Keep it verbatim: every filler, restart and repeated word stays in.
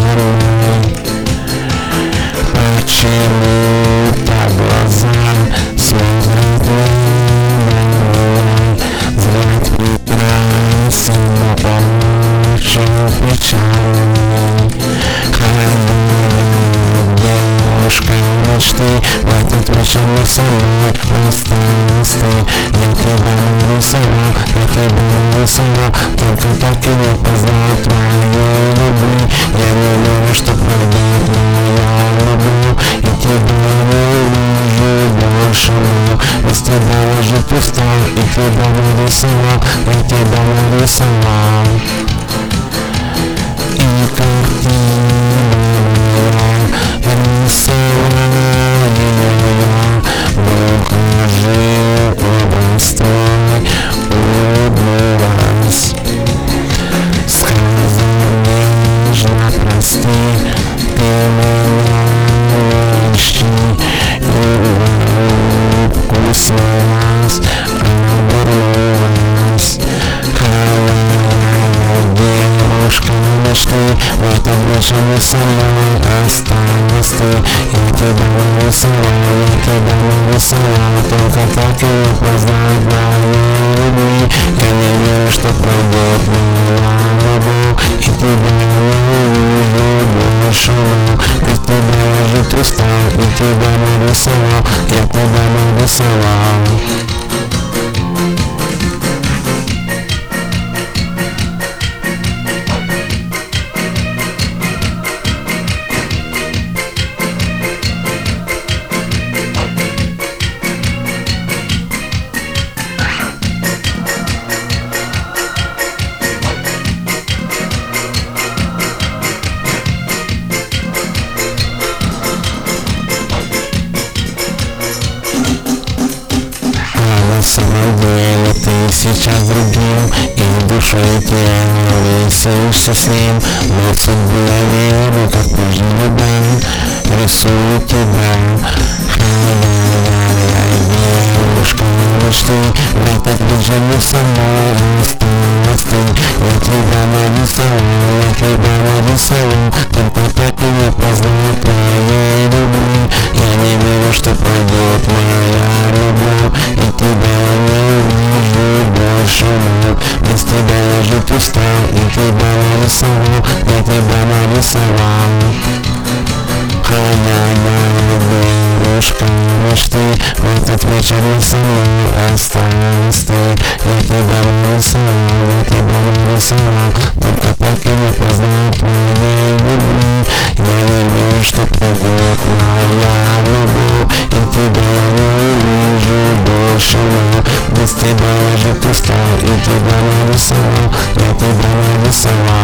мной. Почему по глазам смотрят мной? Взгляд прекрасен, но очень печальный. Девушка мечты, в этот вечер мы со мной осталась ты. Я тебя нарисовал, я тебя нарисовал, только так и не познал твоей любви. Я не верю, что пройдет моя любовь, и тебя не вижу больше, но без тебя я жить устал, и тебя нарисовал, я тебя нарисовал. И как ты в этом вечере со мной осталась ты. Я тебя нарисовал, я тебя нарисовал, только так и не познать моей любви. Я не верю, что пройдет моя любовь, и тебя не вижу больше, но без тебя я жить устал, и тебя нарисовал, я тебя нарисовал. На самом деле ты сейчас другим, и душой ты веселишься с ним. Но в судьбу я верю, как прежде любовь рисую тебя. Девушка мечты, в этот вечер не со мной осталась ты. Я тебя нарисовал, я тебя нарисовал, только так и не познал твоей любви. Я не верю, что пройдет моя любовь, и тебя не вижу больше, но без тебя я жить устал, и тебя нарисовал, я тебя нарисовал. Девушка мечты, в этот вечер не со мной осталась ты. Я тебя нарисовал, я тебя нарисовал, только так и не познал твоей любви. Я не верю, что пройдет моя любовь, и тебя не вижу больше, но без тебя я жить устал, и тебя нарисовал, я тебя нарисовал.